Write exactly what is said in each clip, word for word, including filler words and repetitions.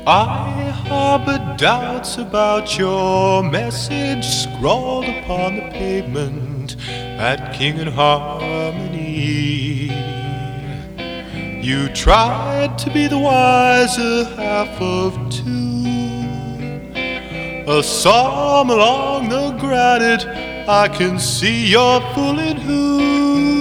I harbor doubts about your message scrawled upon the pavement at King and Harmony. You tried to be the wiser half of two, a psalm along the granite. I can see you're fooling who.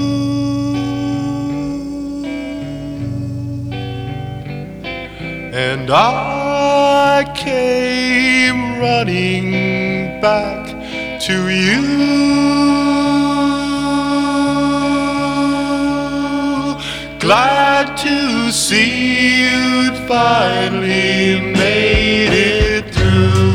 And I came running back to you, glad to see you'd finally made it through.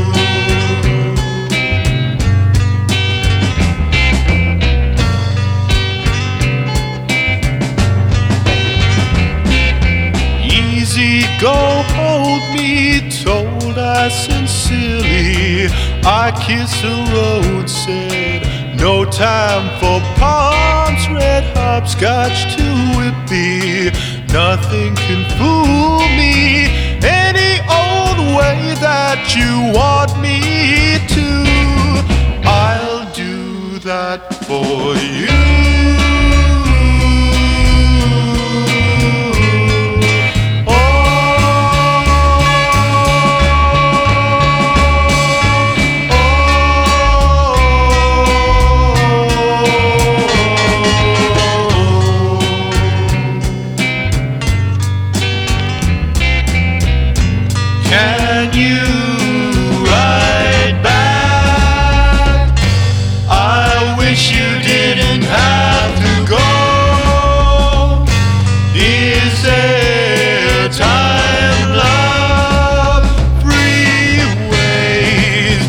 Easy go, hold me, told I sincerely. I kissed the road, said no time for palms, red hopscotch to whippy. Nothing can fool me any old way that you want me to. I'll do that for you. Can you write back? I wish you didn't have to go. Is there time, love, freeways,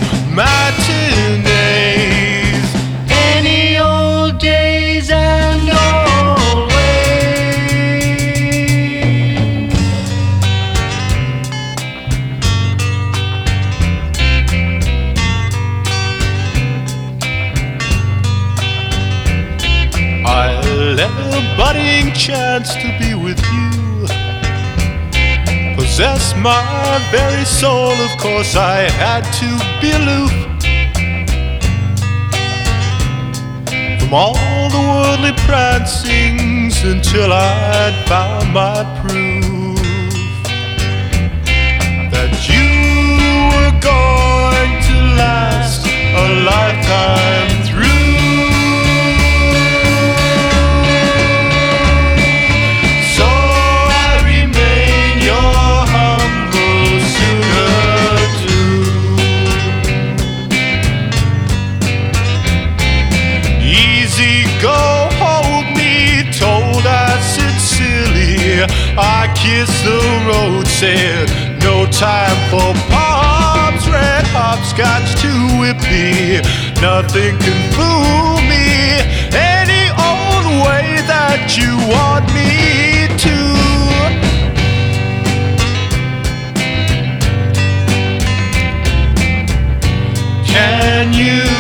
matinees, any old days and always? I'll let a budding chance to be with you possess my very soul. Of course I had to be aloof from all the worldly prancings until I'd found my proof that you were going to last a lifetime through. Go, hold me, told I sincerely. I kissed the road, said no time for palms, red hopscotch to whippy. Nothing can fool me any old way that you want me to. Can you